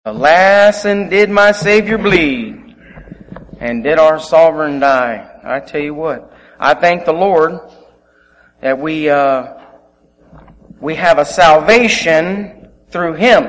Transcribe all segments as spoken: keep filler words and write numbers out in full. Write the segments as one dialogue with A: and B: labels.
A: Alas, and did my Savior bleed, and did our Sovereign die. I tell you what, I thank the Lord that we uh, we have a salvation through Him.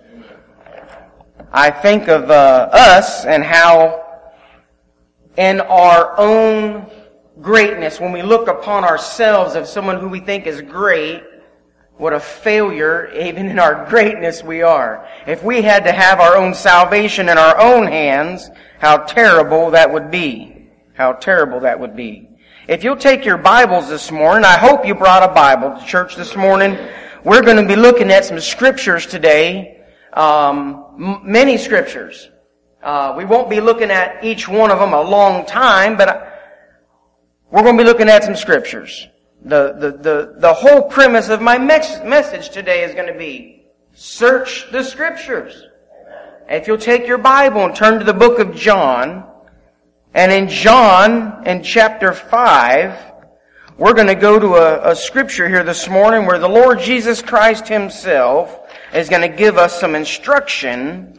A: I think of uh, us and how in our own greatness, when we look upon ourselves of someone who we think is great, what a failure, even in our greatness, we are. If we had to have our own salvation in our own hands, how terrible that would be. How terrible that would be. If you'll take your Bibles this morning, I hope you brought a Bible to church this morning. We're going to be looking at some scriptures today. Um, m- many scriptures. Uh, we won't be looking at each one of them a long time, but I, we're going to be looking at some scriptures. The, the, the, the whole premise of my mes- message today is going to be, search the Scriptures. If you'll take your Bible and turn to the book of John, and in John, in chapter five, we're going to go to a, a scripture here this morning where the Lord Jesus Christ Himself is going to give us some instruction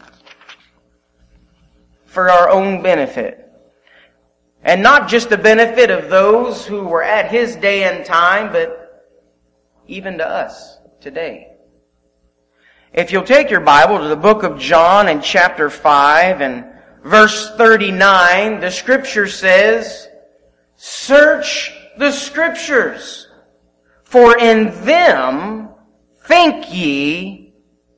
A: for our own benefit. And not just the benefit of those who were at His day and time, but even to us today. If you'll take your Bible to the book of John in chapter five and verse thirty-nine, the scripture says, "Search the Scriptures, for in them think ye,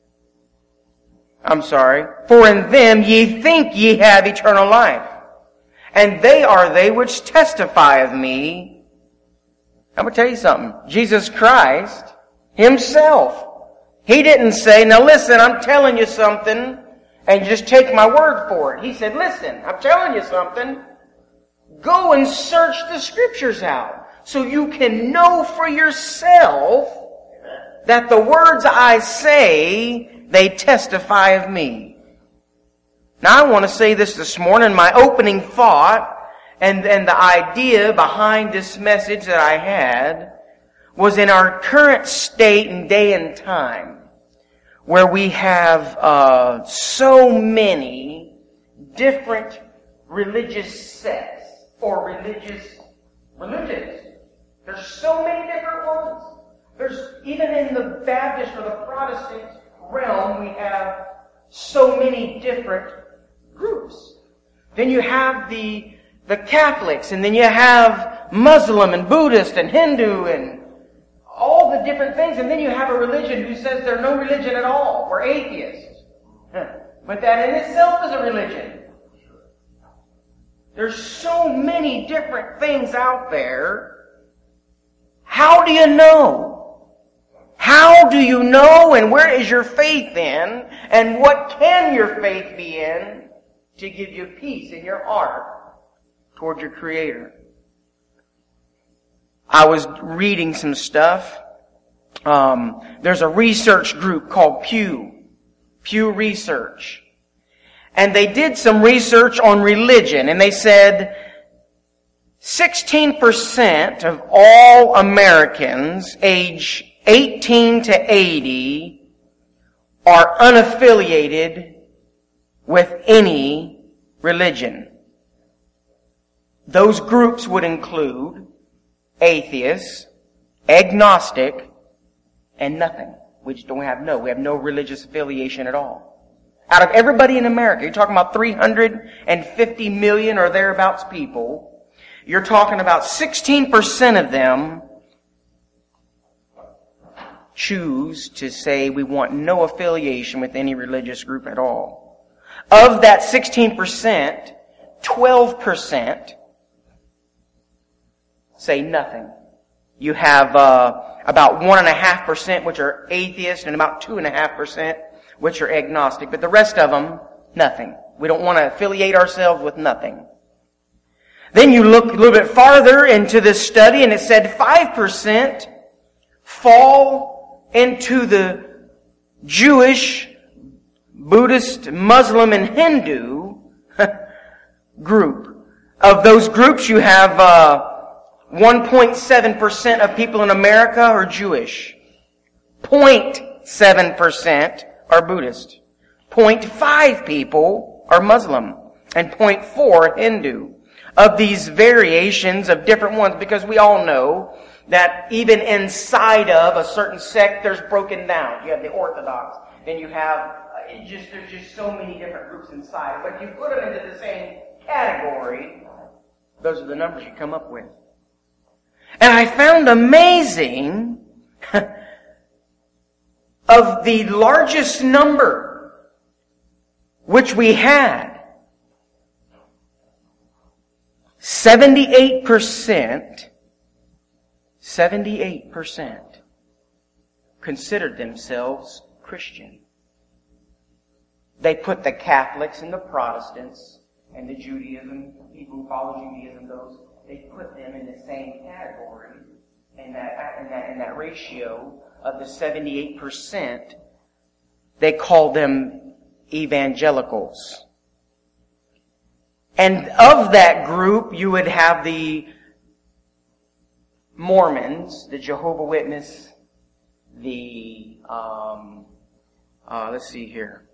A: I'm sorry, for in them ye think ye have eternal life. And they are they which testify of me." I'm going to tell you something. Jesus Christ Himself, He didn't say, "Now listen, I'm telling you something, and just take my word for it." He said, "Listen, I'm telling you something. Go and search the Scriptures out, so you can know for yourself that the words I say, they testify of me." Now I want to say this this morning, my opening thought and, and the idea behind this message that I had was in our current state and day and time where we have uh, so many different religious sects or religious religions. There's so many different ones. There's even in the Baptist or the Protestant realm we have so many different groups. Then you have the the Catholics, and then you have Muslim and Buddhist and Hindu and all the different things, and then you have a religion who says there's no religion at all. We're atheists. But that in itself is a religion. There's so many different things out there. How do you know? How do you know, and where is your faith in, and what can your faith be in to give you peace in your heart toward your Creator? I was reading some stuff. Um, there's a research group called Pew, Pew Research. And they did some research on religion, and they said sixteen percent of all Americans age eighteen to eighty are unaffiliated with any religion. Those groups would include atheists, agnostic, and nothing. We just don't have no. We have no religious affiliation at all. Out of everybody in America, you're talking about three hundred fifty million or thereabouts people. You're talking about sixteen percent of them choose to say we want no affiliation with any religious group at all. Of that sixteen percent, twelve percent say nothing. You have uh, about one point five percent which are atheists and about two point five percent which are agnostic. But the rest of them, nothing. We don't want to affiliate ourselves with nothing. Then you look a little bit farther into this study and it said five percent fall into the Jewish, Buddhist, Muslim, and Hindu group. Of those groups, you have uh, one point seven percent of people in America are Jewish. zero point seven percent are Buddhist. zero point five people are Muslim, and zero point four Hindu. Of these variations of different ones, because we all know that even inside of a certain sect, there's broken down. You have the Orthodox, then you have, uh, it just there's just so many different groups inside. But if you put them into the same category, those are the numbers you come up with. And I found amazing of the largest number which we had, seventy-eight percent, seventy-eight percent considered themselves Christian. They put the Catholics and the Protestants and the Judaism, people who follow Judaism, those, they put them in the same category, in that, in that, in that ratio of the seventy-eight percent. They call them evangelicals. And of that group, you would have the Mormons, the Jehovah's Witnesses, the, um, uh, let's see here.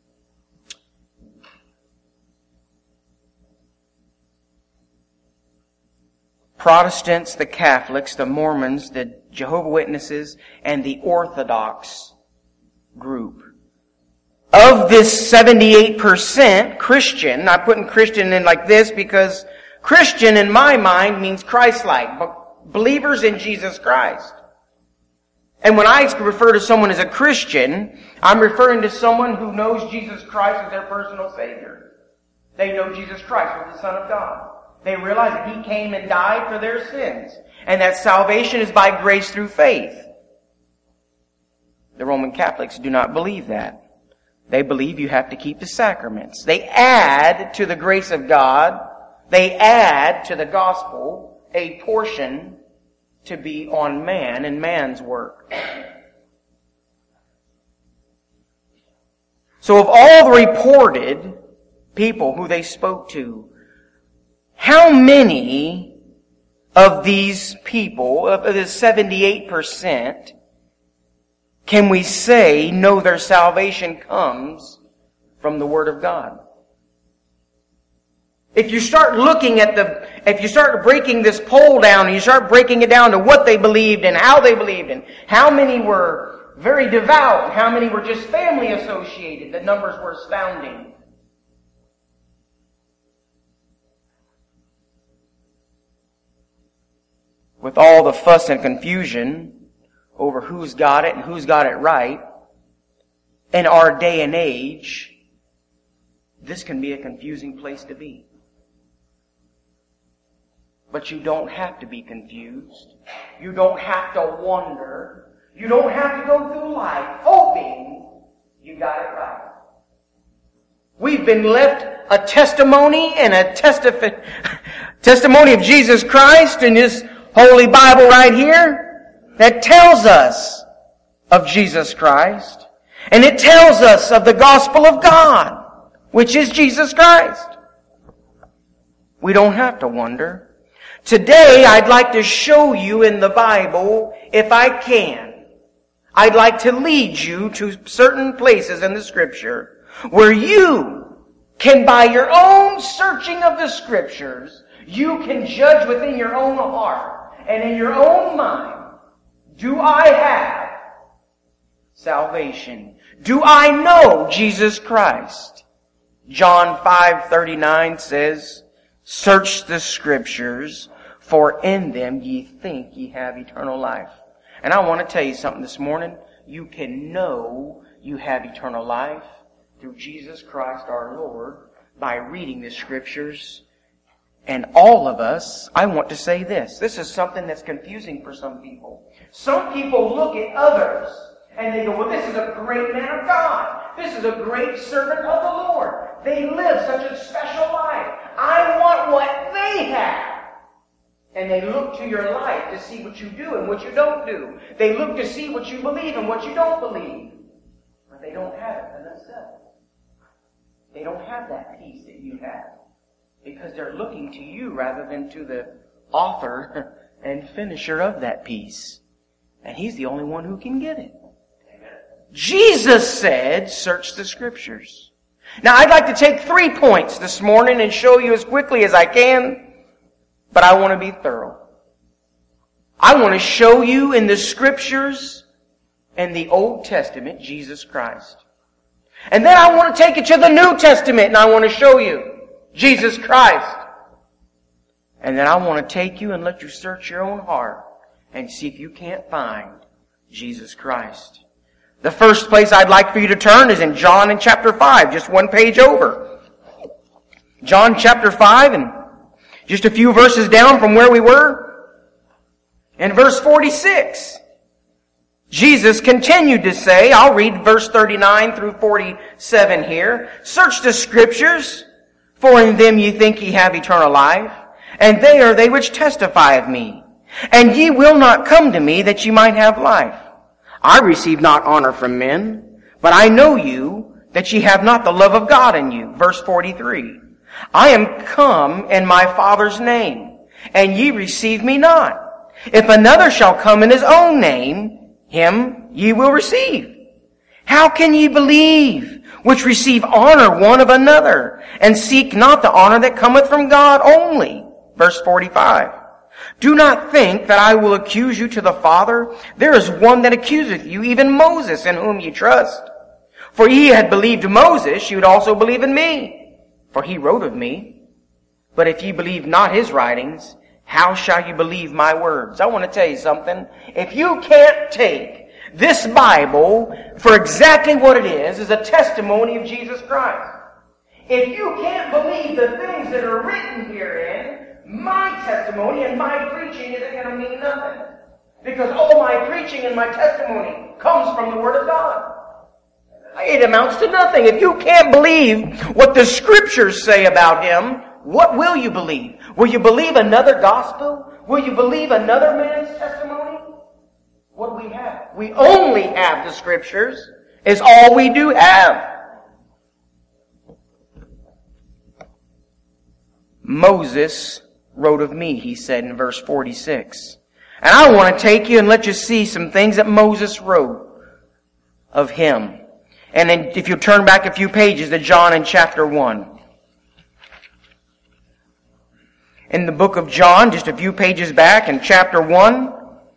A: Protestants, the Catholics, the Mormons, the Jehovah's Witnesses, and the Orthodox group. Of this seventy-eight percent Christian, I'm putting Christian in like this because Christian in my mind means Christ-like, believers in Jesus Christ. And when I refer to someone as a Christian, I'm referring to someone who knows Jesus Christ as their personal Savior. They know Jesus Christ as the Son of God. They realize that He came and died for their sins, and that salvation is by grace through faith. The Roman Catholics do not believe that. They believe you have to keep the sacraments. They add to the grace of God, they add to the gospel a portion to be on man and man's work. So of all the reported people who they spoke to, how many of these people, of the seventy-eight percent, can we say know their salvation comes from the Word of God? If you start looking at the, if you start breaking this poll down and you start breaking it down to what they believed and how they believed and how many were very devout and how many were just family associated, the numbers were astounding. With all the fuss and confusion over who's got it and who's got it right, in our day and age, this can be a confusing place to be. But you don't have to be confused. You don't have to wonder. You don't have to go through life hoping you got it right. We've been left a testimony and a testif- testimony of Jesus Christ in His Holy Bible right here that tells us of Jesus Christ. And it tells us of the gospel of God, which is Jesus Christ. We don't have to wonder. Today, I'd like to show you in the Bible, if I can, I'd like to lead you to certain places in the Scripture where you can, by your own searching of the Scriptures, you can judge within your own heart and in your own mind, do I have salvation? Do I know Jesus Christ? John five thirty-nine says, search the Scriptures, for in them ye think ye have eternal life. And I want to tell you something this morning. You can know you have eternal life through Jesus Christ our Lord by reading the Scriptures. And all of us, I want to say this. This is something that's confusing for some people. Some people look at others and they go, well, this is a great man of God. This is a great servant of the Lord. They live such a special life. I want what they have. And they look to your life to see what you do and what you don't do. They look to see what you believe and what you don't believe. But they don't have it for themselves. They don't have that peace that you have. Because they're looking to you rather than to the author and finisher of that peace. And He's the only one who can get it. Jesus said, search the Scriptures. Now, I'd like to take three points this morning and show you as quickly as I can, but I want to be thorough. I want to show you in the Scriptures and the Old Testament Jesus Christ. And then I want to take you to the New Testament and I want to show you Jesus Christ. And then I want to take you and let you search your own heart and see if you can't find Jesus Christ. The first place I'd like for you to turn is in John in chapter five, just one page over. John chapter five, and just a few verses down from where we were. In verse forty-six, Jesus continued to say, I'll read verse thirty-nine through forty-seven here. Search the Scriptures, for in them ye think ye have eternal life, and they are they which testify of me. And ye will not come to me that ye might have life. I receive not honor from men, but I know you, that ye have not the love of God in you. Verse forty-three. I am come in my Father's name, and ye receive me not. If another shall come in his own name, him ye will receive. How can ye believe, which receive honor one of another, and seek not the honor that cometh from God only? Verse forty-five. Do not think that I will accuse you to the Father. There is one that accuseth you, even Moses, in whom ye trust. For ye had believed Moses, ye would also believe in me, for he wrote of me. But if ye believe not his writings, how shall you believe my words? I want to tell you something. If you can't take this Bible for exactly what it is, as a testimony of Jesus Christ, if you can't believe the things that are written herein, my testimony and my preaching isn't going to mean nothing. Because all my preaching and my testimony comes from the Word of God. It amounts to nothing. If you can't believe what the Scriptures say about Him, what will you believe? Will you believe another gospel? Will you believe another man's testimony? What do we have? We only have the Scriptures. Is all we do have. Moses wrote of me, he said in verse forty-six. And I want to take you and let you see some things that Moses wrote of him. And then if you turn back a few pages to John in chapter one. In the book of John, just a few pages back in chapter one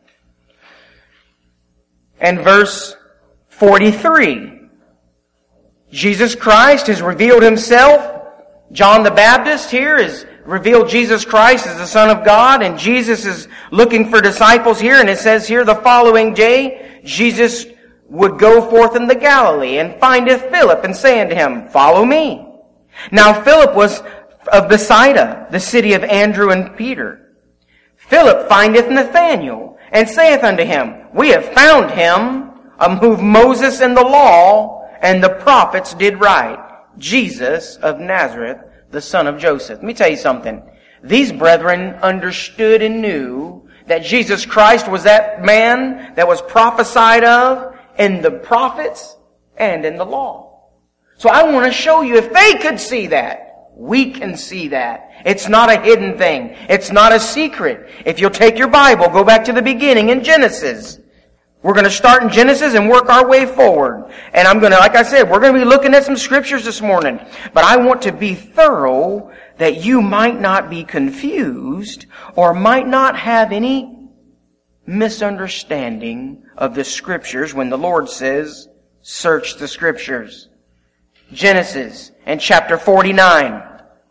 A: and verse forty-three. Jesus Christ has revealed Himself. John the Baptist here has revealed Jesus Christ as the Son of God, and Jesus is looking for disciples here, and it says here, the following day, Jesus would go forth in the Galilee, and findeth Philip, and say unto him, Follow me. Now Philip was of Bethsaida, the city of Andrew and Peter. Philip findeth Nathanael, and saith unto him, We have found him, um, whom Moses and the law and the prophets did write, Jesus of Nazareth, the son of Joseph. Let me tell you something. These brethren understood and knew that Jesus Christ was that man that was prophesied of in the prophets and in the law. So I want to show you, if they could see that, we can see that. It's not a hidden thing. It's not a secret. If you'll take your Bible, go back to the beginning in Genesis. We're going to start in Genesis and work our way forward. And I'm going to, like I said, we're going to be looking at some scriptures this morning. But I want to be thorough that you might not be confused or might not have any misunderstanding of the scriptures when the Lord says, search the scriptures. Genesis in chapter forty-nine.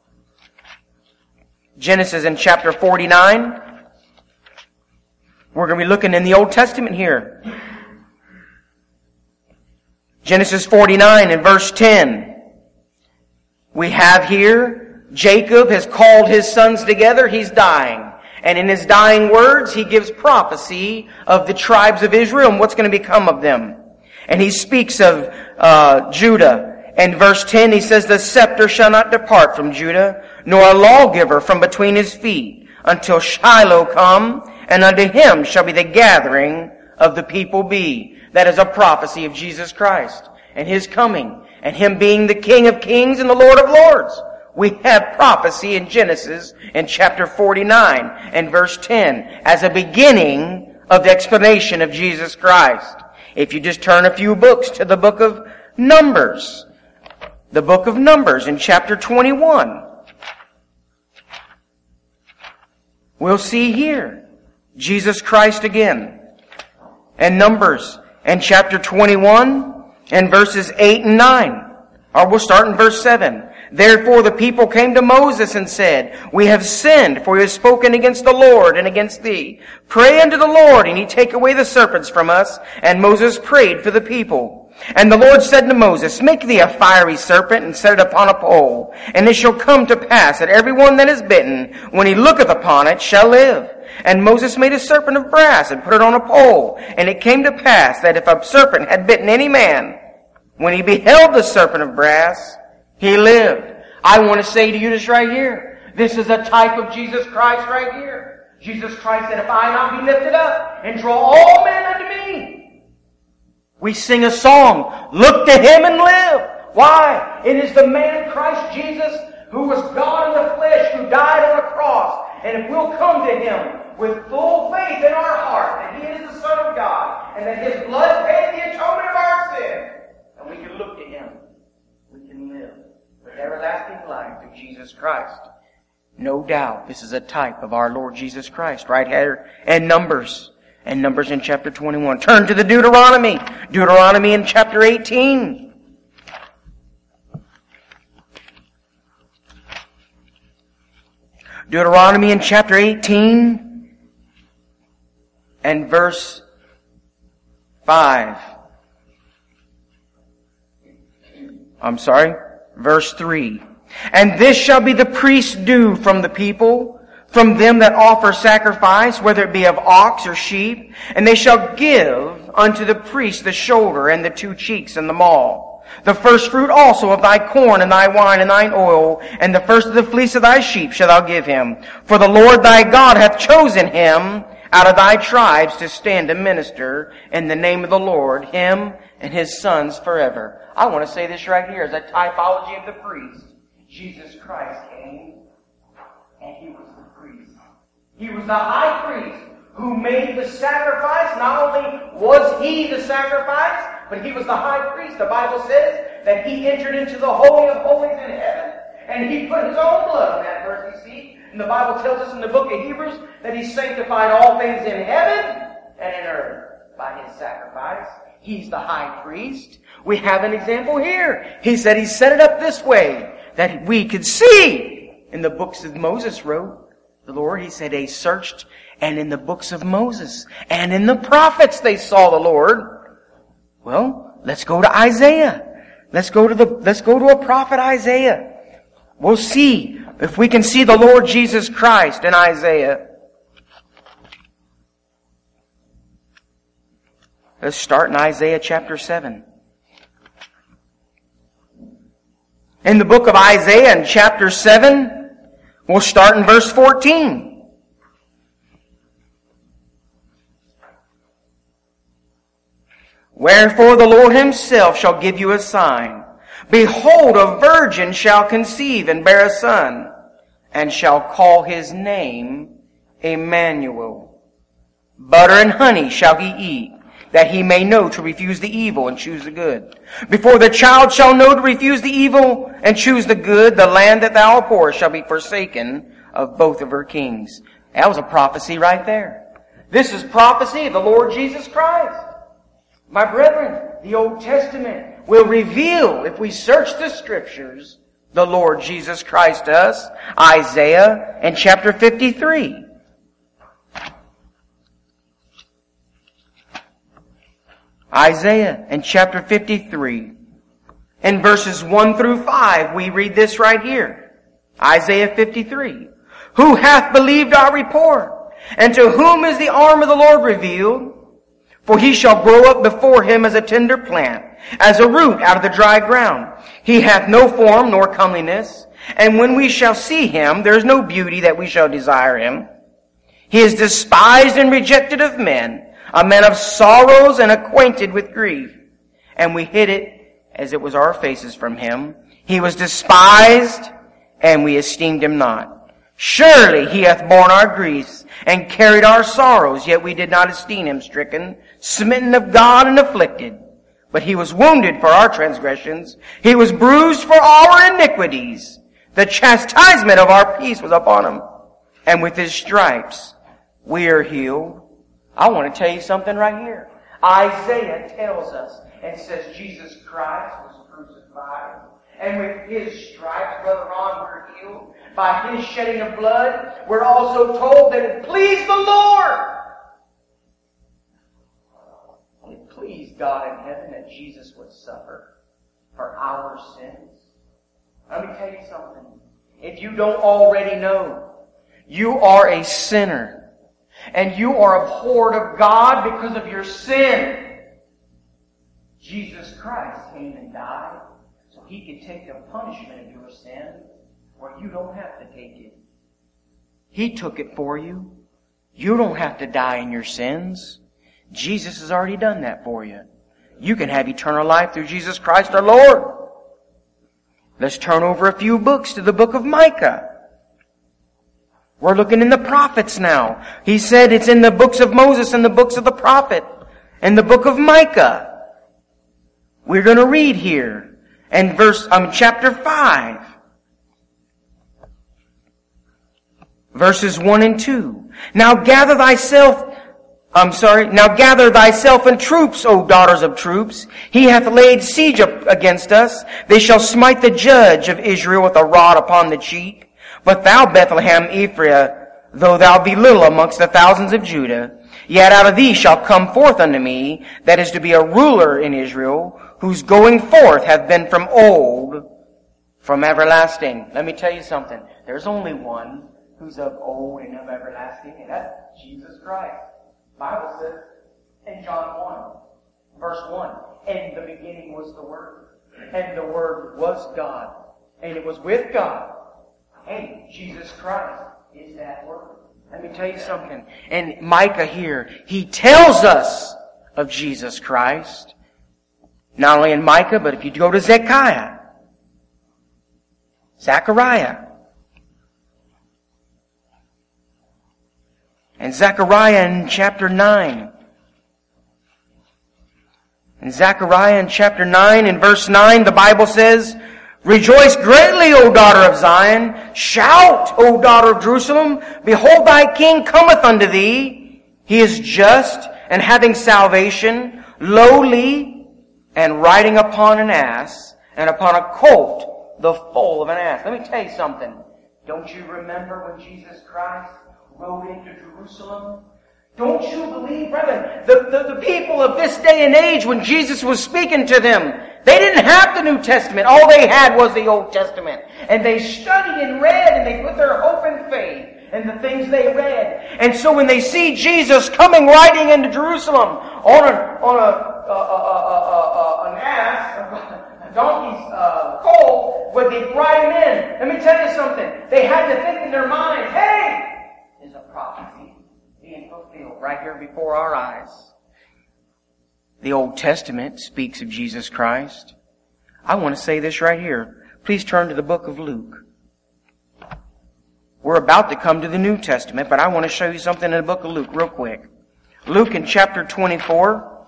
A: Genesis in chapter forty-nine. We're going to be looking in the Old Testament here. Genesis forty-nine and verse ten. We have here, Jacob has called his sons together. He's dying. And in his dying words, he gives prophecy of the tribes of Israel and what's going to become of them. And he speaks of uh, Judah. And verse ten, he says, The scepter shall not depart from Judah, nor a lawgiver from between his feet, until Shiloh come, and unto him shall be the gathering of the people be. That is a prophecy of Jesus Christ and His coming, and Him being the King of kings and the Lord of lords. We have prophecy in Genesis in chapter forty-nine and verse ten as a beginning of the explanation of Jesus Christ. If you just turn a few books to the book of Numbers, the book of Numbers in chapter twenty-one, we'll see here Jesus Christ again. And Numbers in chapter twenty-one and verses eight and nine. Or we'll start in verse seven. Therefore the people came to Moses and said, We have sinned, for we have spoken against the Lord and against thee. Pray unto the Lord, and he take away the serpents from us. And Moses prayed for the people. And the Lord said to Moses, Make thee a fiery serpent, and set it upon a pole. And it shall come to pass that every one that is bitten, when he looketh upon it, shall live. And Moses made a serpent of brass, and put it on a pole. And it came to pass that if a serpent had bitten any man, when he beheld the serpent of brass, he lived. I want to say to you this right here. This is a type of Jesus Christ right here. Jesus Christ said, If I not be lifted up and draw all men unto me. We sing a song, Look to him and live. Why? It is the man Christ Jesus who was God in the flesh, who died on a cross. And if we'll come to him with full faith in our heart that he is the Son of God and that his blood paid the atonement of our sin, and we can look to him, we can live with everlasting life through Jesus Christ. No doubt this is a type of our Lord Jesus Christ right here. And Numbers. And Numbers in chapter twenty-one. Turn to the Deuteronomy. Deuteronomy in chapter eighteen. Deuteronomy in chapter eighteen and verse five. I'm sorry, verse three. And this shall be the priest's due from the people, from them that offer sacrifice, whether it be of ox or sheep, and they shall give unto the priest the shoulder and the two cheeks and the maw. The first fruit also of thy corn and thy wine and thine oil, and the first of the fleece of thy sheep shalt thou give him. For the Lord thy God hath chosen him out of thy tribes to stand and minister in the name of the Lord, him and his sons forever. I want to say this right here as a typology of the priest. Jesus Christ came, and he was the priest. He was the high priest who made the sacrifice. Not only was he the sacrifice, but he was the high priest. The Bible says that he entered into the Holy of Holies in heaven, and he put his own blood on that verse, you see. And the Bible tells us in the book of Hebrews that he sanctified all things in heaven and in earth by his sacrifice. He's the high priest. We have an example here. He said he set it up this way that we could see in the books that Moses wrote. The Lord, he said, they searched, and in the books of Moses and in the prophets they saw the Lord. Well, let's go to Isaiah. Let's go to the, let's go to a prophet Isaiah. We'll see if we can see the Lord Jesus Christ in Isaiah. Let's start in Isaiah chapter seven. In the book of Isaiah in chapter seven, we'll start in verse fourteen. Wherefore the Lord himself shall give you a sign. Behold, a virgin shall conceive and bear a son, and shall call his name Emmanuel. Butter and honey shall he eat, that he may know to refuse the evil and choose the good. Before the child shall know to refuse the evil and choose the good, the land that thou abhorrest shall be forsaken of both of her kings. That was a prophecy right there. This is prophecy of the Lord Jesus Christ. My brethren, the Old Testament will reveal, if we search the Scriptures, the Lord Jesus Christ to us. Isaiah in chapter fifty-three. Isaiah in chapter fifty-three. In verses one through five, we read this right here. Isaiah fifty-three. Who hath believed our report? And to whom is the arm of the Lord revealed? For he shall grow up before him as a tender plant, as a root out of the dry ground. He hath no form nor comeliness. And when we shall see him, there is no beauty that we shall desire him. He is despised and rejected of men, a man of sorrows and acquainted with grief. And we hid it as it was our faces from him. He was despised, and we esteemed him not. Surely he hath borne our griefs and carried our sorrows, yet we did not esteem him stricken, smitten of God and afflicted. But he was wounded for our transgressions. He was bruised for our iniquities. The chastisement of our peace was upon him. And with his stripes we are healed. I want to tell you something right here. Isaiah tells us and says Jesus Christ was crucified. And with his stripes, Brother Ron, we're healed. By his shedding of blood, we're also told that it pleased the Lord. It pleased God in heaven that Jesus would suffer for our sins. Let me tell you something. If you don't already know, you are a sinner. And you are abhorred of God because of your sin. Jesus Christ came and died so he could take the punishment of your sin where you don't have to take it. He took it for you. You don't have to die in your sins. Jesus has already done that for you. You can have eternal life through Jesus Christ our Lord. Let's turn over a few books to the book of Micah. We're looking in the prophets now. He said it's in the books of Moses and the books of the prophet and the book of Micah. We're going to read here in verse, um, chapter five. Verses one and two. Now gather thyself, I'm sorry, now gather thyself in troops, O daughters of troops. He hath laid siege up against us. They shall smite the judge of Israel with a rod upon the cheek. But thou, Bethlehem Ephraim, though thou be little amongst the thousands of Judah, yet out of thee shall come forth unto me, that is to be a ruler in Israel, whose going forth hath been from old, from everlasting. Let me tell you something. There's only one who's of old and of everlasting, and that's Jesus Christ. The Bible says in John one, verse one, in the beginning was the Word, and the Word was God, and it was with God. Hey, Jesus Christ is that Word. Let me tell you something. And Micah here, he tells us of Jesus Christ. Not only in Micah, but if you go to Zechariah, Zechariah, and Zechariah in chapter nine. In Zechariah in chapter nine, in verse nine, the Bible says, Rejoice greatly, O daughter of Zion. Shout, O daughter of Jerusalem. Behold, thy king cometh unto thee. He is just and having salvation, lowly and riding upon an ass, and upon a colt, the foal of an ass. Let me tell you something. Don't you remember when Jesus Christ rode into Jerusalem? Don't you believe, brethren, the, the, the people of this day and age, when Jesus was speaking to them, they didn't have the New Testament. All they had was the Old Testament. And they studied and read, and they put their hope and faith in the things they read. And so when they see Jesus coming riding into Jerusalem on a, on a, uh, uh, uh, uh, an ass, a donkey's uh, colt, when they ride him in, let me tell you something. They had to think in their minds, hey, there's a prophecy being fulfilled right here before our eyes. The Old Testament speaks of Jesus Christ. I want to say this right here. Please turn to the book of Luke. We're about to come to the New Testament, but I want to show you something in the book of Luke real quick. Luke in chapter twenty-four.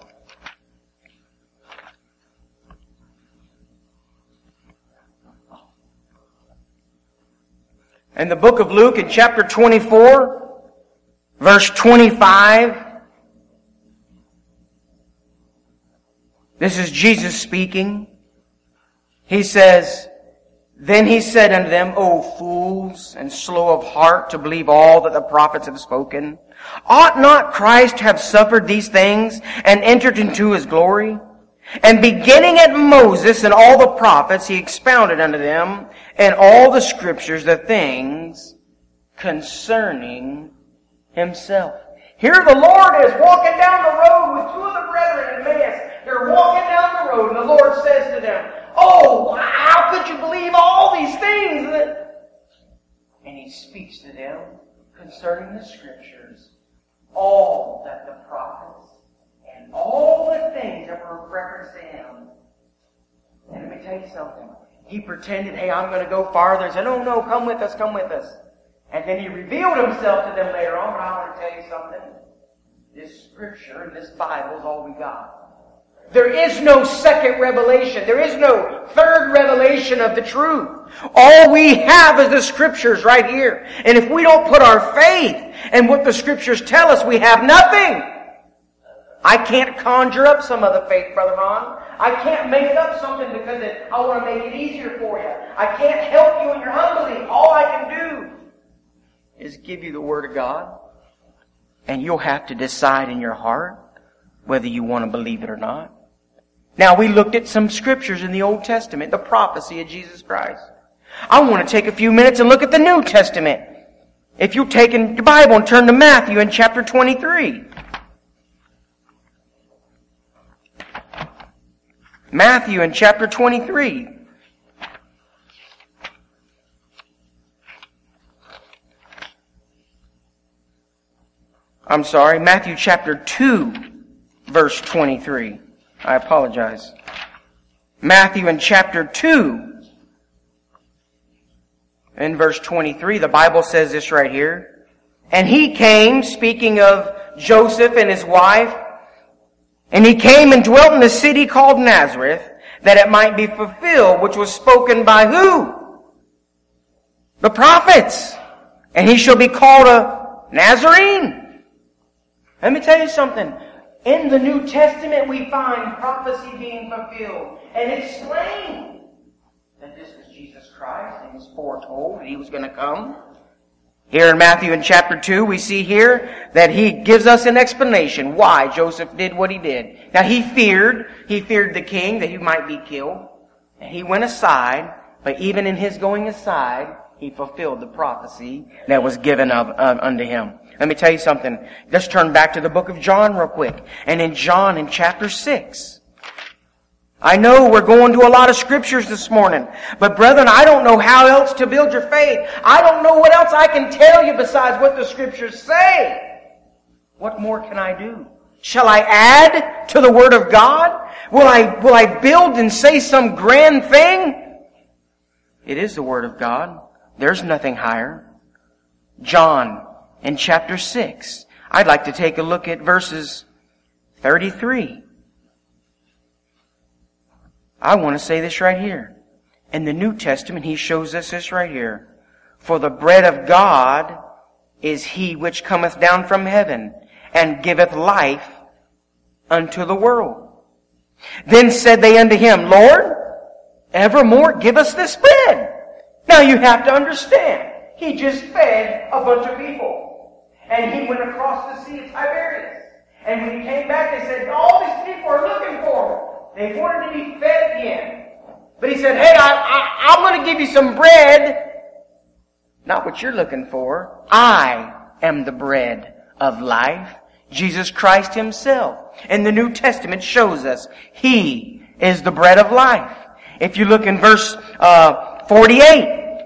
A: In the book of Luke in chapter twenty-four, verse twenty-five. This is Jesus speaking. He says, Then he said unto them, O fools, and slow of heart to believe all that the prophets have spoken. Ought not Christ to have suffered these things, and entered into his glory? And beginning at Moses and all the prophets, he expounded unto them in all the scriptures the things concerning himself. Here the Lord is walking down the road with two of the brethren in Emmaus. They're walking down the road, and the Lord says to them, Oh, how could you believe all these things? And he speaks to them concerning the scriptures, all that the prophets and all the things that were referenced to him. And let me tell you something. He pretended, hey, I'm going to go farther. He said, oh, no, come with us, come with us. And then He revealed Himself to them later on. But I want to tell you something. This Scripture and this Bible is all we got. There is no second revelation. There is no third revelation of the truth. All we have is the Scriptures right here. And if we don't put our faith in what the Scriptures tell us, we have nothing. I can't conjure up some other faith, Brother Ron. I can't make up something because it, I want to make it easier for you. I can't help you in your unbelief. All I can do is give you the Word of God. And you'll have to decide in your heart whether you want to believe it or not. Now, we looked at some scriptures in the Old Testament, the prophecy of Jesus Christ. I want to take a few minutes and look at the New Testament. If you'll take in the Bible and turn to Matthew in chapter twenty-three. Matthew in chapter twenty-three. I'm sorry, Matthew chapter two, verse twenty-three. I apologize. Matthew in chapter two, in verse twenty-three, the Bible says this right here. And he came, speaking of Joseph and his wife, and he came and dwelt in the city called Nazareth, that it might be fulfilled, which was spoken by who? The prophets. And he shall be called a Nazarene. Let me tell you something. In the New Testament we find prophecy being fulfilled and explained that this was Jesus Christ and was foretold that He was going to come. Here in Matthew in chapter two we see here that He gives us an explanation why Joseph did what he did. Now he feared, he feared the king that he might be killed. And he went aside, but even in his going aside, he fulfilled the prophecy that was given of, of unto him. Let me tell you something. Let's turn back to the book of John real quick. And in John in chapter six. I know we're going to a lot of scriptures this morning. But brethren, I don't know how else to build your faith. I don't know what else I can tell you besides what the scriptures say. What more can I do? Shall I add to the Word of God? Will I, will I build and say some grand thing? It is the Word of God. There's nothing higher. John in chapter six. I'd like to take a look at verses thirty-three. I want to say this right here. In the New Testament, He shows us this right here. For the bread of God is He which cometh down from heaven, and giveth life unto the world. Then said they unto Him, Lord, evermore give us this bread. Now you have to understand, He just fed a bunch of people. And He went across the Sea of Tiberias. And when He came back, they said, all these people are looking for Him. They wanted to be fed again. But He said, hey, I, I, I'm going to give you some bread. Not what you're looking for. I am the bread of life. Jesus Christ Himself in the New Testament shows us He is the bread of life. If you look in verse uh, forty-eight,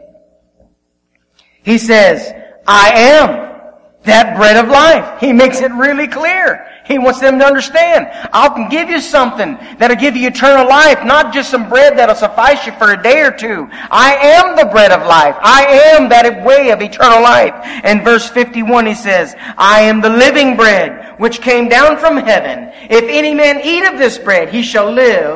A: He says, I am that bread of life. He makes it really clear. He wants them to understand. I'll give you something that'll give you eternal life, not just some bread that'll suffice you for a day or two. I am the bread of life. I am that way of eternal life. In verse fifty-one He says, I am the living bread which came down from heaven. If any man eat of this bread, he shall live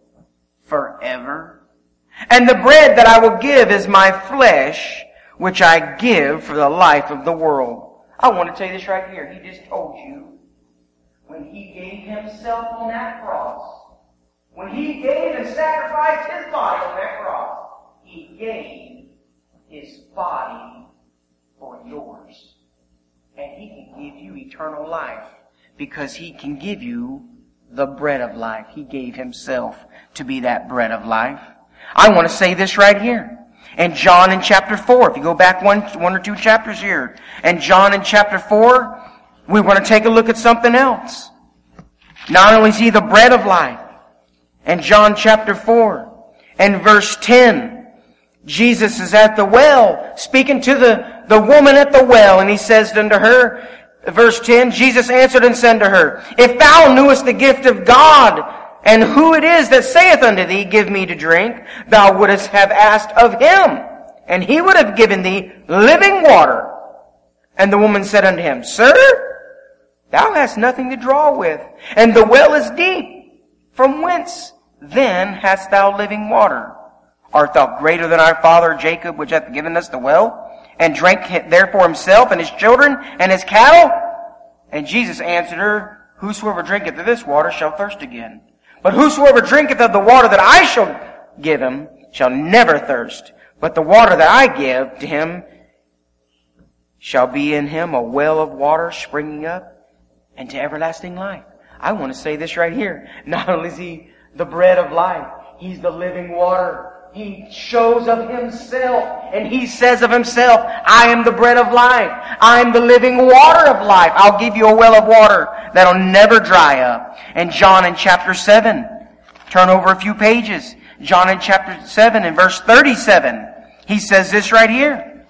A: forever. And the bread that I will give is my flesh, which I give for the life of the world. I want to tell you this right here. He just told you when He gave Himself on that cross, when He gave and sacrificed His body on that cross, He gave His body for yours. And He can give you eternal life because He can give you the bread of life. He gave Himself to be that bread of life. I want to say this right here. And John in chapter four, if you go back one, one or two chapters here, and John in chapter four, we want to take a look at something else. Not only is He the bread of life, and John chapter four, and verse ten, Jesus is at the well, speaking to the, the woman at the well, and He says unto her, verse ten, Jesus answered and said to her, if thou knewest the gift of God, and who it is that saith unto thee, give me to drink, thou wouldest have asked of Him, and he would have given thee living water. And the woman said unto him, Sir, thou hast nothing to draw with, and the well is deep. From whence then hast thou living water? Art thou greater than our father Jacob, which hath given us the well, and drank therefore himself, and his children, and his cattle? And Jesus answered her, Whosoever drinketh of this water shall thirst again. But whosoever drinketh of the water that I shall give him shall never thirst. But the water that I give to him shall be in him a well of water springing up into everlasting life. I want to say this right here. Not only is he the bread of life, he's the living water. He shows of himself, and he says of himself, I am the bread of life. I am the living water of life. I'll give you a well of water that'll never dry up. And John in chapter seven, turn over a few pages. John in chapter seven and verse thirty-seven, he says this right here.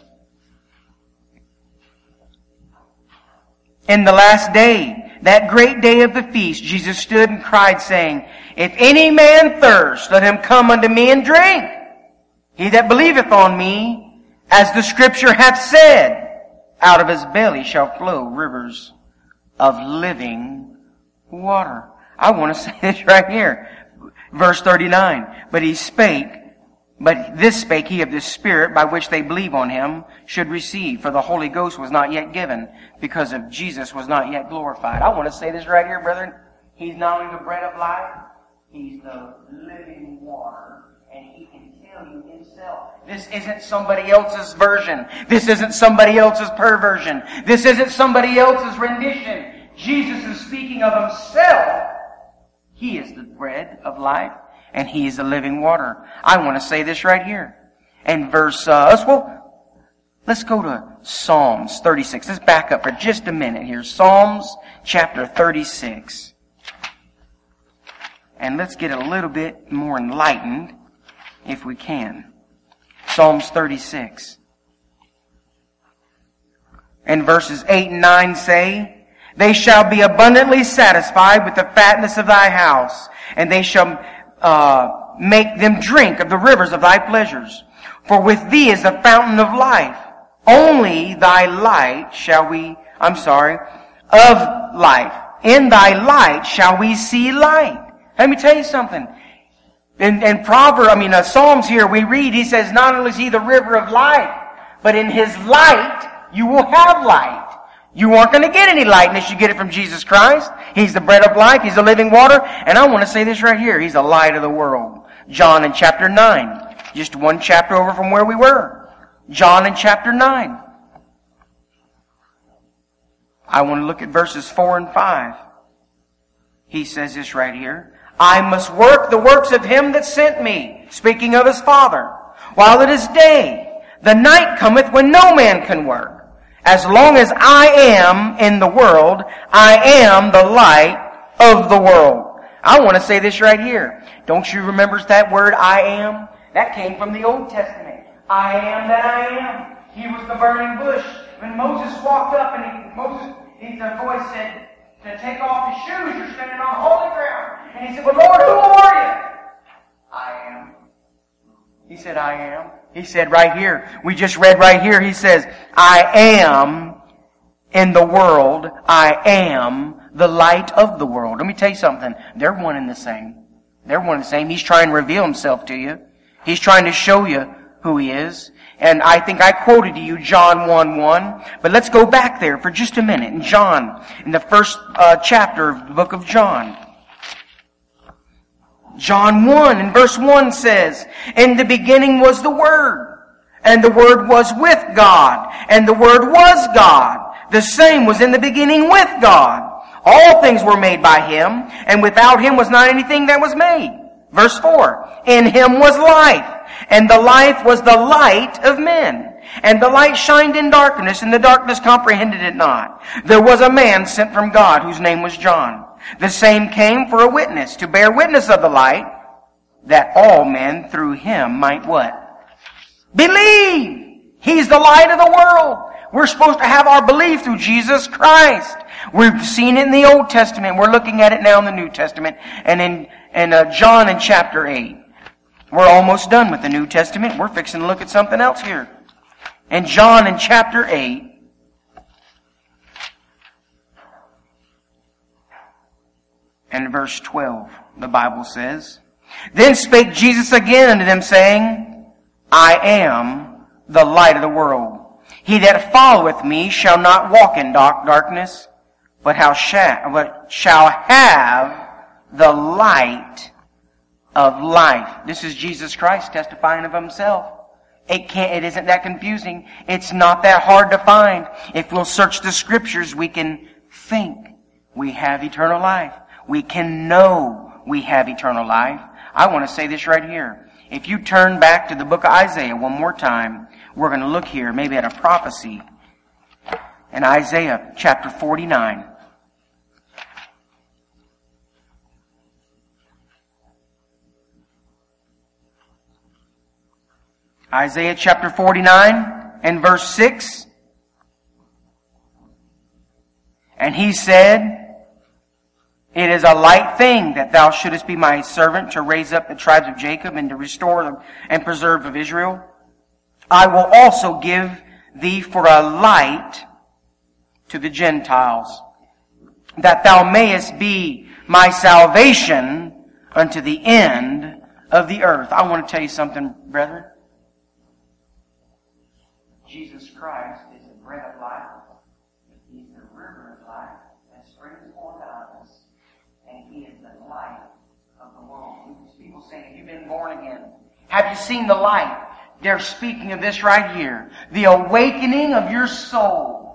A: In the last day, that great day of the feast, Jesus stood and cried, saying, If any man thirst, let him come unto me and drink. He that believeth on me, as the Scripture hath said, out of his belly shall flow rivers of living water. I want to say this right here. Verse thirty-nine. But he spake, but this spake he of the Spirit by which they believe on him should receive. For the Holy Ghost was not yet given, because of Jesus was not yet glorified. I want to say this right here, brethren. He's not only the bread of life, he's the living water, and he can tell you himself. This isn't somebody else's version. This isn't somebody else's perversion. This isn't somebody else's rendition. Jesus is speaking of himself. He is the bread of life, and he is the living water. I want to say this right here. And verse, uh, let's, well, let's go to Psalms thirty-six. Let's back up for just a minute here. Psalms chapter thirty-six. And let's get a little bit more enlightened, if we can. Psalms thirty-six. And verses eight and nine say, They shall be abundantly satisfied with the fatness of thy house, and they shall uh, make them drink of the rivers of thy pleasures. For with thee is the fountain of life. Only thy light shall we, I'm sorry, of life. In thy light shall we see light. Let me tell you something. In, in Proverbs, I mean, uh, Psalms here, we read, he says, not only is he the river of life, but in his light, you will have light. You aren't going to get any light unless you get it from Jesus Christ. He's the bread of life. He's the living water. And I want to say this right here. He's the light of the world. John in chapter nine. Just one chapter over from where we were. John in chapter nine. I want to look at verses four and five. He says this right here. I must work the works of him that sent me, speaking of his Father, while it is day. The night cometh when no man can work. As long as I am in the world, I am the light of the world. I want to say this right here. Don't you remember that word, I am? That came from the Old Testament. I am that I am. He was the burning bush. When Moses walked up and he, Moses, he, the voice said, to take off his shoes, you're standing on holy ground. And he said, well, Lord, who are you? I am. He said, I am. He said right here, we just read right here, he says, I am in the world, I am the light of the world. Let me tell you something. They're one and the same. They're one and the same. He's trying to reveal himself to you. He's trying to show you who he is. And I think I quoted to you John one one. But let's go back there for just a minute. In John, in the first uh, chapter of the book of John. John one and verse one says, In the beginning was the Word, and the Word was with God, and the Word was God. The same was in the beginning with God. All things were made by him, and without him was not anything that was made. Verse four, In him was life, and the life was the light of men. And the light shined in darkness, and the darkness comprehended it not. There was a man sent from God, whose name was John. The same came for a witness, to bear witness of the light, that all men through him might what? Believe! He's the light of the world. We're supposed to have our belief through Jesus Christ. We've seen it in the Old Testament. We're looking at it now in the New Testament. And in, in uh, John in chapter eight. We're almost done with the New Testament. We're fixing to look at something else here. In John in chapter eight, and verse twelve, the Bible says, Then spake Jesus again unto them, saying, I am the light of the world. He that followeth me shall not walk in dark darkness, but how shall, but shall have the light of life. This is Jesus Christ testifying of Himself. It can't, it isn't that confusing. It's not that hard to find. If we'll search the Scriptures, we can think we have eternal life. We can know we have eternal life. I want to say this right here. If you turn back to the book of Isaiah one more time, we're going to look here maybe at a prophecy in Isaiah chapter forty-nine. Isaiah chapter forty-nine and verse six. And he said, It is a light thing that thou shouldest be my servant to raise up the tribes of Jacob and to restore them and preserve of Israel. I will also give thee for a light to the Gentiles, that thou mayest be my salvation unto the end of the earth. I want to tell you something, brethren. Jesus Christ is the bread of life. He's the river of life that springs forth out of us. And He is the light of the world. People say, have you been born again? Have you seen the light? They're speaking of this right here. The awakening of your soul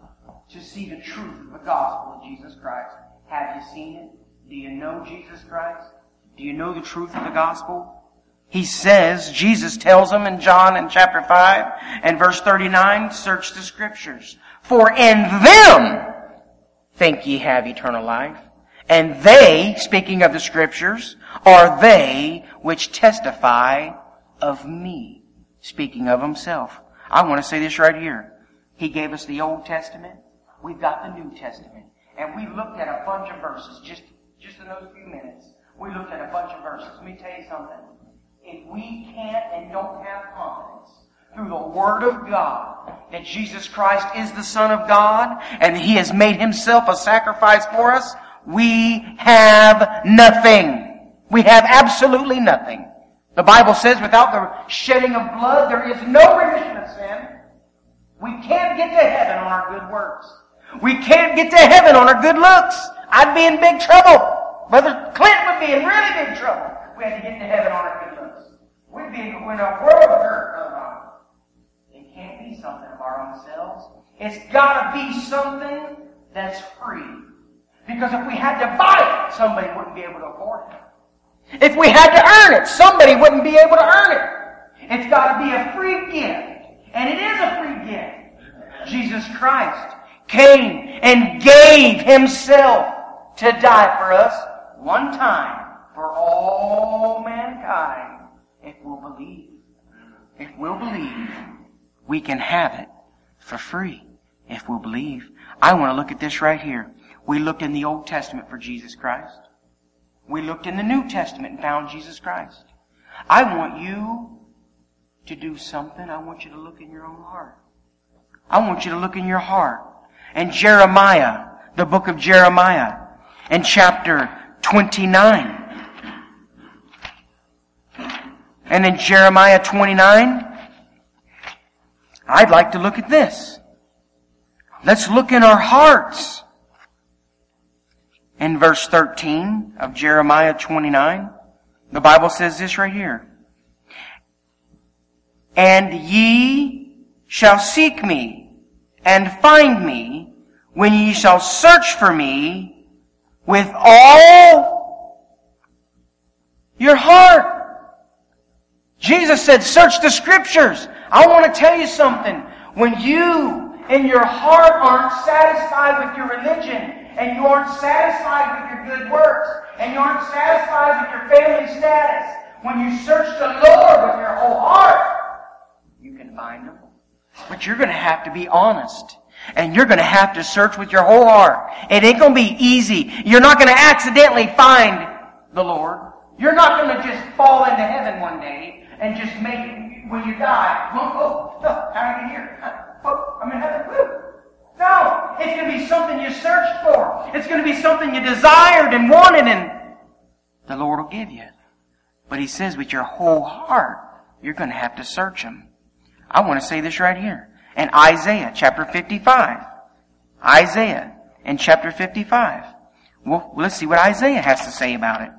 A: to see the truth of the gospel of Jesus Christ. Have you seen it? Do you know Jesus Christ? Do you know the truth of the gospel? He says, Jesus tells them in John in chapter five and verse thirty-nine, search the Scriptures. For in them think ye have eternal life. And they, speaking of the Scriptures, are they which testify of me. Speaking of Himself. I want to say this right here. He gave us the Old Testament. We've got the New Testament. And we looked at a bunch of verses just, just in those few minutes. We looked at a bunch of verses. Let me tell you something. If we can't and don't have confidence through the Word of God that Jesus Christ is the Son of God and He has made Himself a sacrifice for us, we have nothing. We have absolutely nothing. The Bible says without the shedding of blood, there is no remission of sin. We can't get to heaven on our good works. We can't get to heaven on our good looks. I'd be in big trouble. Brother Clint would be in really big trouble. We had to get to heaven on our good looks. We'd be in a world of hurt, Brother Ron. It can't be something of our own selves. It's got to be something that's free. Because if we had to buy it, somebody wouldn't be able to afford it. If we had to earn it, somebody wouldn't be able to earn it. It's got to be a free gift. And it is a free gift. Jesus Christ came and gave Himself to die for us one time for all mankind. If we'll believe. If we'll believe, we can have it for free. If we'll believe. I want to look at this right here. We looked in the Old Testament for Jesus Christ. We looked in the New Testament and found Jesus Christ. I want you to do something. I want you to look in your own heart. I want you to look in your heart. And Jeremiah, the book of Jeremiah, in chapter twenty-nine. And in Jeremiah twenty-nine, I'd like to look at this. Let's look in our hearts. In verse thirteen of Jeremiah twenty-nine, the Bible says this right here. And ye shall seek me and find me when ye shall search for me with all your heart. Jesus said, search the Scriptures. I want to tell you something. When you in your heart aren't satisfied with your religion, and you aren't satisfied with your good works, and you aren't satisfied with your family status, when you search the Lord with your whole heart, you can find Him. But you're going to have to be honest. And you're going to have to search with your whole heart. It ain't going to be easy. You're not going to accidentally find the Lord. You're not going to just fall into heaven one day and just make it, when you die, oh, oh, how did I get here? Oh, I'm in heaven. Woo. No, it's going to be something you searched for. It's going to be something you desired and wanted, and the Lord will give you. But He says with your whole heart, you're going to have to search Him. I want to say this right here. In Isaiah chapter fifty-five. Isaiah in chapter fifty-five. Well, let's see what Isaiah has to say about it.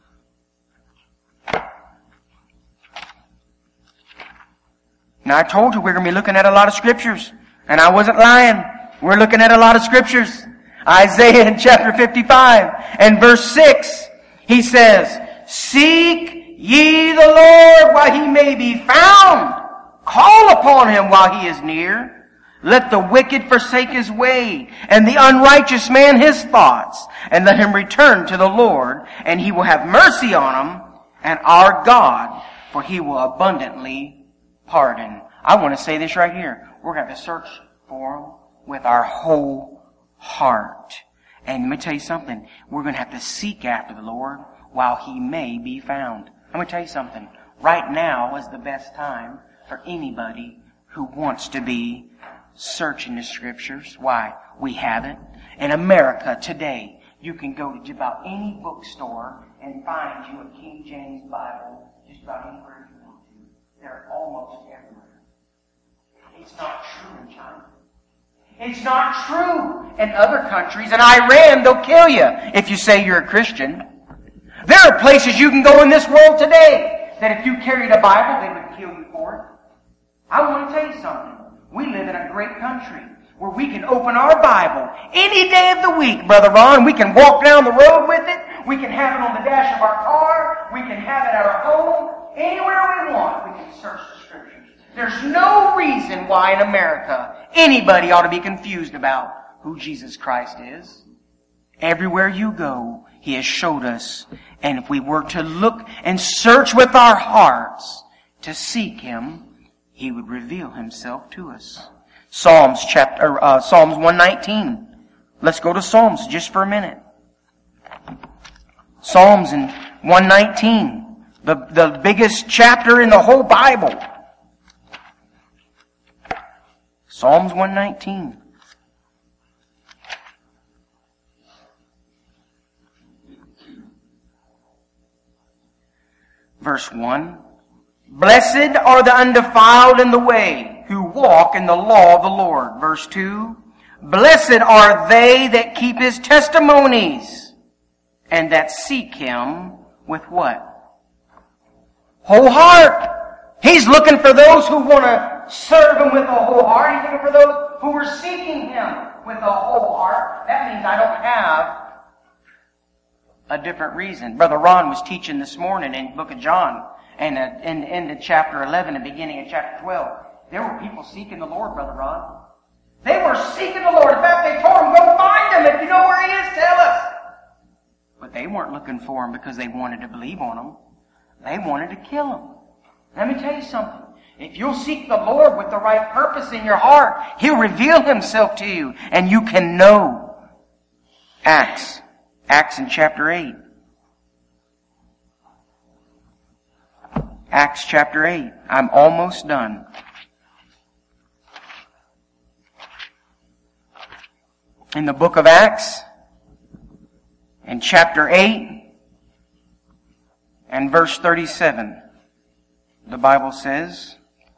A: Now I told you we're going to be looking at a lot of scriptures. And I wasn't lying. We're looking at a lot of scriptures. Isaiah in chapter fifty-five and verse six. He says, "Seek ye the Lord while He may be found. Call upon Him while He is near. Let the wicked forsake his way, and the unrighteous man his thoughts. And let him return to the Lord, and He will have mercy on him, and our God, for He will abundantly pardon." I want to say this right here. We're going to have to search for Him with our whole heart. And let me tell you something. We're going to have to seek after the Lord while He may be found. I'm going to tell you something. Right now is the best time for anybody who wants to be searching the Scriptures. Why? We have it. In America today, you can go to about any bookstore and find you a King James Bible just about anywhere you want to. They're almost everywhere. It's not true in China. It's not true in other countries. In Iran, they'll kill you if you say you're a Christian. There are places you can go in this world today that if you carried a Bible, they would kill you for it. I want to tell you something. We live in a great country where we can open our Bible any day of the week, Brother Ron. We can walk down the road with it. We can have it on the dash of our car. We can have it at our home. Anywhere we want, we can search the Scriptures. There's no reason why in America anybody ought to be confused about who Jesus Christ is. Everywhere you go, He has showed us. And if we were to look and search with our hearts to seek Him, He would reveal Himself to us. Psalms chapter, uh, Psalms one nineteen. Let's go to Psalms just for a minute. Psalms in one nineteen. The, the biggest chapter in the whole Bible. Psalms one nineteen. Verse one. "Blessed are the undefiled in the way, who walk in the law of the Lord." Verse two. "Blessed are they that keep His testimonies, and that seek Him with" what? Whole heart. He's looking for those who want to serve Him with a whole heart. He's looking for those who are seeking Him with a whole heart. That means I don't have a different reason. Brother Ron was teaching this morning in the book of John, and in the end of chapter eleven and beginning of chapter twelve. There were people seeking the Lord, Brother Ron. They were seeking the Lord. In fact, they told Him, "Go find Him. If you know where He is, tell us." But they weren't looking for Him because they wanted to believe on Him. They wanted to kill Him. Let me tell you something. If you'll seek the Lord with the right purpose in your heart, He'll reveal Himself to you, and you can know. Acts. Acts in chapter eight. Acts chapter eight. I'm almost done. In the book of Acts, in chapter eight, and verse thirty-seven, the Bible says,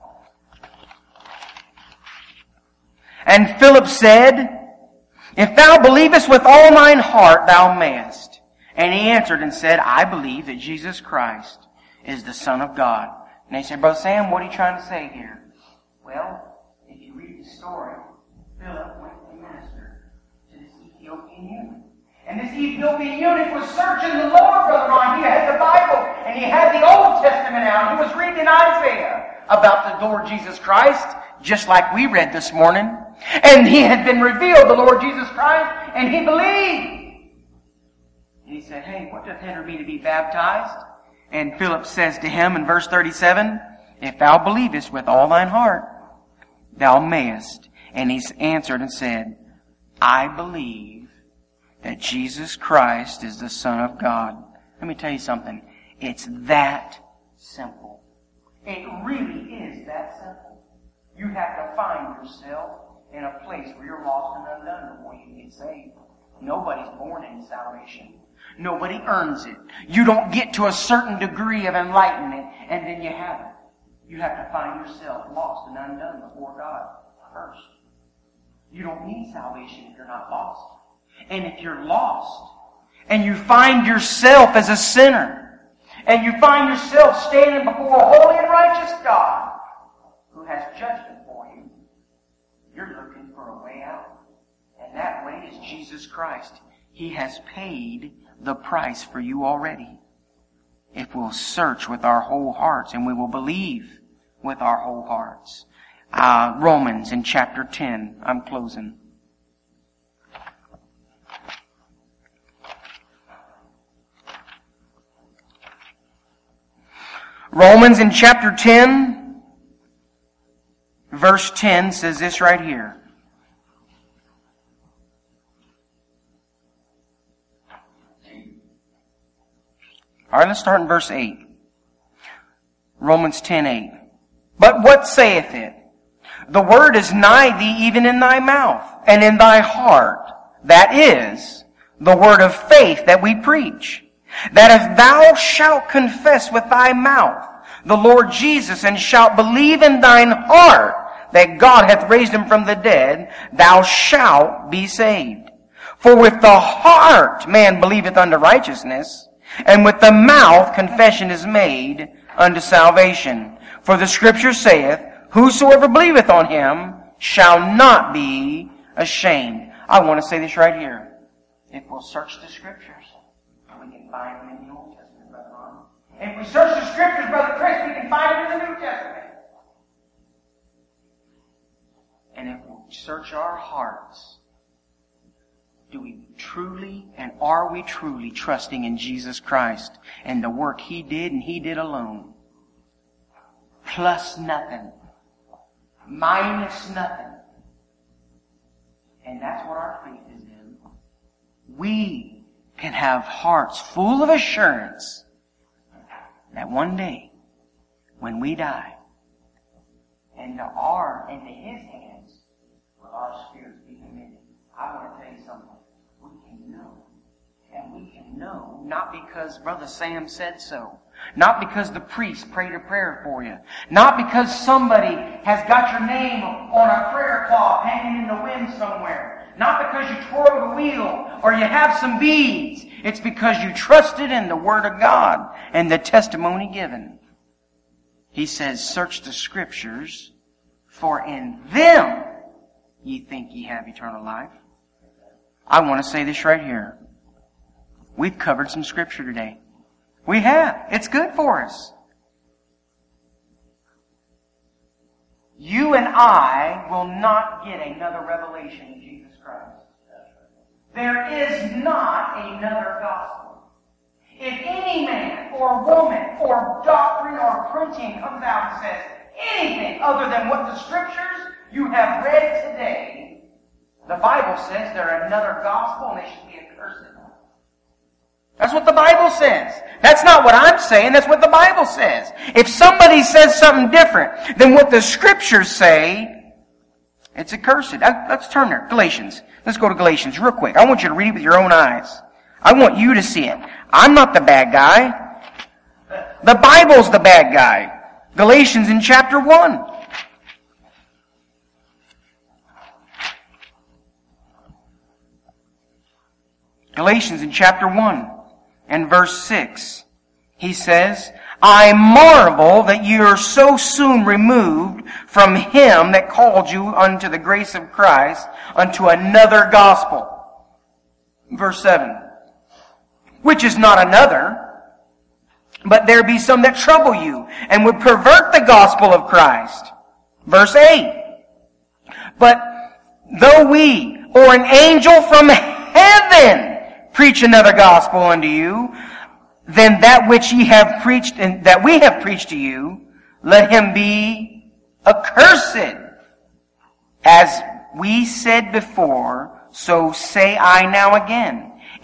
A: "And Philip said, If thou believest with all thine heart, thou mayest. And he answered and said, I believe that Jesus Christ is the Son of God." And they said, "Brother Sam, what are you trying to say here?" Well, if you read the story, Philip went to minister to this Ethiopian eunuch. And this Ethiopian eunuch was searching the Lord, Brother Ron. He had the Bible, and he had the Old Testament out. He was reading Isaiah about the Lord Jesus Christ, just like we read this morning. And he had been revealed, the Lord Jesus Christ, and he believed. And he said, "Hey, what doth hinder me to be baptized?" And Philip says to him in verse thirty-seven, "If thou believest with all thine heart, thou mayest." And he answered and said, "I believe that Jesus Christ is the Son of God." Let me tell you something. It's that simple. It really is that simple. You have to find yourself in a place where you're lost and undone before you get saved. Nobody's born into salvation. Nobody earns it. You don't get to a certain degree of enlightenment and then you have it. You have to find yourself lost and undone before God first. You don't need salvation if you're not lost. And if you're lost and you find yourself as a sinner and you find yourself standing before a holy and righteous God who has judgment for you, you're looking for a way out. And that way is Jesus Christ. He has paid the price for you already. If we'll search with our whole hearts and we will believe with our whole hearts. Uh, Romans in chapter ten. I'm closing. Romans in chapter ten, verse ten says this right here. All right, let's start in verse eight. Romans ten eight. But what saith it? The word is nigh thee, even in thy mouth, and in thy heart. That is the word of faith that we preach. That if thou shalt confess with thy mouth the Lord Jesus, and shalt believe in thine heart that God hath raised him from the dead, thou shalt be saved. For with the heart man believeth unto righteousness, and with the mouth confession is made unto salvation. For the Scripture saith, whosoever believeth on him shall not be ashamed. I want to say this right here. If we'll search the Scriptures, we can find them in the Old Testament, Brother Ron. If we search the Scriptures, Brother Chris, we can find them in the New Testament. And if we search our hearts, do we truly and are we truly trusting in Jesus Christ and the work He did and He did alone? Plus nothing. Minus nothing. And that's what our faith is in. We can have hearts full of assurance that one day, when we die, and to our and to His hands will our spirits be committed. I want to tell you something. We can know. And we can know not because Brother Sam said so. Not because the priest prayed a prayer for you. Not because somebody has got your name on a prayer cloth hanging in the wind somewhere. Not because you twirled a wheel or you have some beads. It's because you trusted in the Word of God and the testimony given. He says, search the Scriptures, for in them ye think ye have eternal life. I want to say this right here. We've covered some Scripture today. We have. It's good for us. You and I will not get another revelation of Jesus Christ. There is not another gospel. If any man or woman or doctrine or printing comes out and says anything other than what the Scriptures you have read today, the Bible says they're another gospel and they should be accursed. That's what the Bible says. That's not what I'm saying. That's what the Bible says. If somebody says something different than what the Scriptures say, it's accursed. Let's turn there. Galatians. Let's go to Galatians real quick. I want you to read it with your own eyes. I want you to see it. I'm not the bad guy. The Bible's the bad guy. Galatians in chapter one. Galatians in chapter one. And verse six, he says, I marvel that ye are so soon removed from him that called you unto the grace of Christ, unto another gospel. Verse seven, which is not another, but there be some that trouble you, and would pervert the gospel of Christ. Verse eight, but though we, or an angel from heaven, preach another gospel unto you than that which ye have preached and that we have preached to you, let him be accursed. As we said before, so say I now again.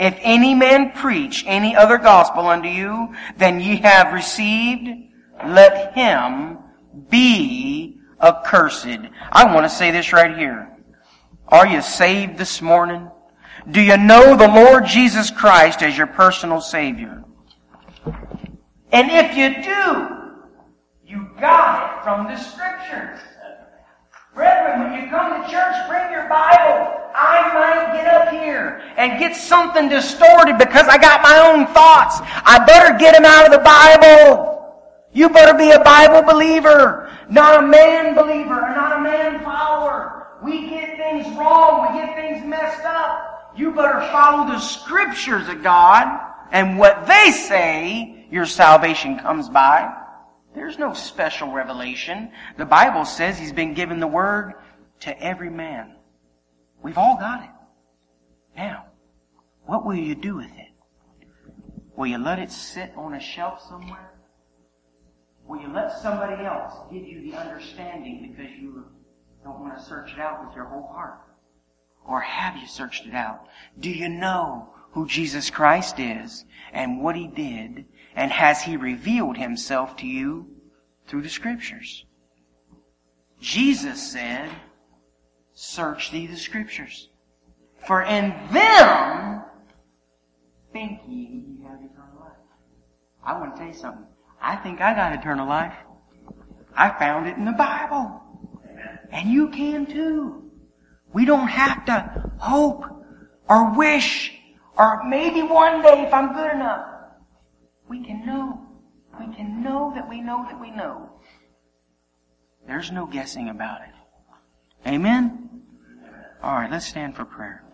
A: If any man preach any other gospel unto you than ye have received, let him be accursed. I want to say this right here. Are you saved this morning? Do you know the Lord Jesus Christ as your personal Savior? And if you do, you got it from the Scriptures. Brethren, when you come to church, bring your Bible. I might get up here and get something distorted because I got my own thoughts. I better get them out of the Bible. You better be a Bible believer, not a man believer, or not a man follower. We get things wrong. We get things messed up. You better follow the Scriptures of God and what they say your salvation comes by. There's no special revelation. The Bible says He's been given the Word to every man. We've all got it. Now, what will you do with it? Will you let it sit on a shelf somewhere? Will you let somebody else give you the understanding because you don't want to search it out with your whole heart? Or have you searched it out? Do you know who Jesus Christ is and what He did? And has He revealed Himself to you through the Scriptures? Jesus said, search thee the Scriptures, for in them think ye ye have eternal life. I want to tell you something. I think I got eternal life. I found it in the Bible. And you can too. We don't have to hope or wish or maybe one day if I'm good enough. We can know. We can know that we know that we know. There's no guessing about it. Amen? All right, let's stand for prayer.